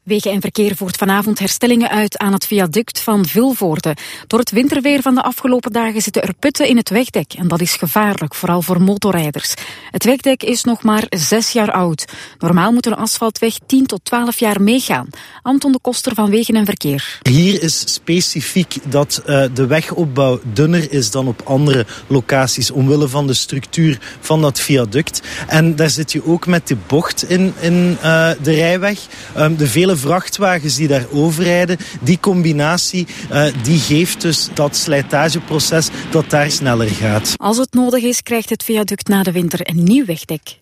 Wegen en Verkeer voert vanavond herstellingen uit aan het viaduct van Vilvoorde. Door het winterweer van de afgelopen dagen zitten er putten in het wegdek. En dat is gevaarlijk, vooral voor motorrijders. Het wegdek is nog maar 6 jaar oud. Normaal moet een asfaltweg 10 tot 12 jaar meegaan. Anton de Koster van Wegen en Verkeer. Hier is specifiek dat de wegopbouw dunner is dan op andere locaties, omwille van de structuur van dat viaduct. En daar zit je ook met de bocht in de rijweg. De vele vrachtwagens die daar overrijden, die combinatie die geeft dus dat slijtageproces dat daar sneller gaat. Als het nodig is, krijgt het viaduct na de winter een nieuw wegdek.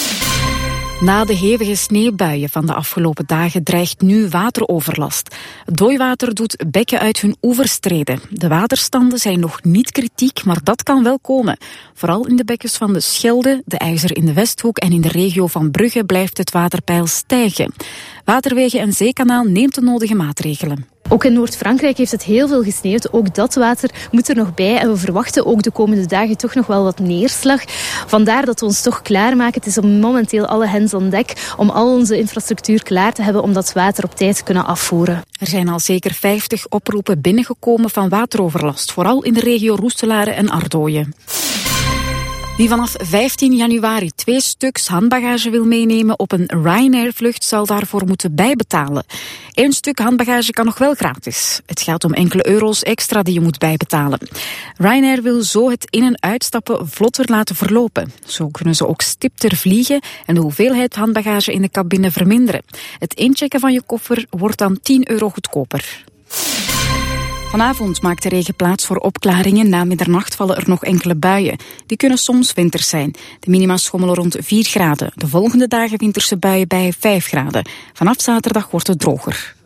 Na de hevige sneeuwbuien van de afgelopen dagen dreigt nu wateroverlast. Het dooiwater doet bekken uit hun oevers treden. De waterstanden zijn nog niet kritiek, maar dat kan wel komen. Vooral in de bekkens van de Schelde, de IJzer in de Westhoek en in de regio van Brugge blijft het waterpeil stijgen. Waterwegen en Zeekanaal neemt de nodige maatregelen. Ook in Noord-Frankrijk heeft het heel veel gesneeuwd. Ook dat water moet er nog bij. En we verwachten ook de komende dagen toch nog wel wat neerslag. Vandaar dat we ons toch klaarmaken. Het is momenteel alle hens aan dek om al onze infrastructuur klaar te hebben om dat water op tijd te kunnen afvoeren. Er zijn al zeker 50 oproepen binnengekomen van wateroverlast. Vooral in de regio Roeselare en Ardooien. Wie vanaf 15 januari 2 stuks handbagage wil meenemen op een Ryanair-vlucht zal daarvoor moeten bijbetalen. 1 stuk handbagage kan nog wel gratis. Het gaat om enkele euro's extra die je moet bijbetalen. Ryanair wil zo het in- en uitstappen vlotter laten verlopen. Zo kunnen ze ook stipter vliegen en de hoeveelheid handbagage in de cabine verminderen. Het inchecken van je koffer wordt dan €10 goedkoper. Vanavond maakt de regen plaats voor opklaringen. Na middernacht vallen er nog enkele buien. Die kunnen soms winters zijn. De minima schommelen rond 4 graden. De volgende dagen winterse buien bij 5 graden. Vanaf zaterdag wordt het droger.